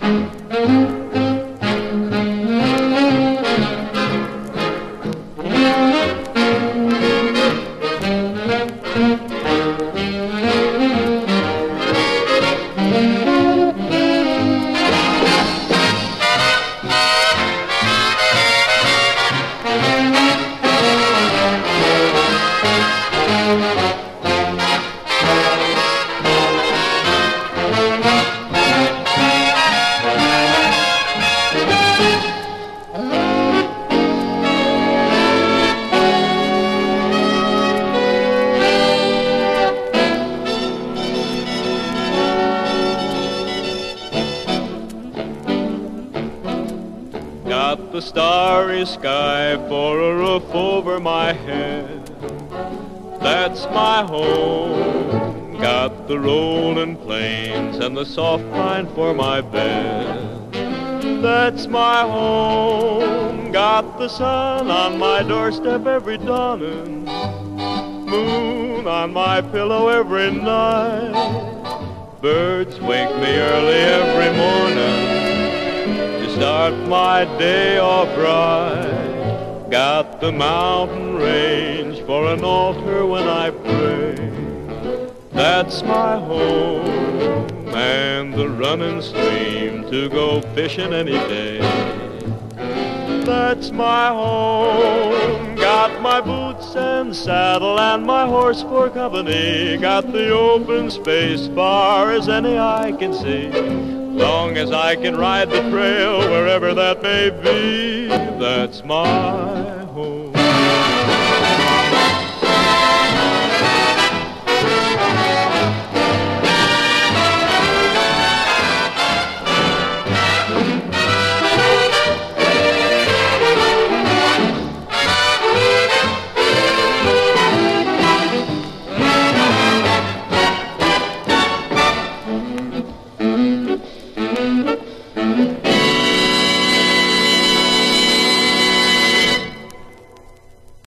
Got the starry sky for a roof over my head. That's my home. Got the rolling plains and the soft pine for my bed. That's my home. Got the sun on my doorstep every dawning, moon on my pillow every night. Birds wake me early every morning to start my day off right. Got the mountain range for an altar when I pray. That's my home, and the running stream to go fishing any day. That's my home. Got my boots and saddle and my horse for company. Got the open space far as any eye can see. Long as I can ride the trail wherever that may be, that's my home.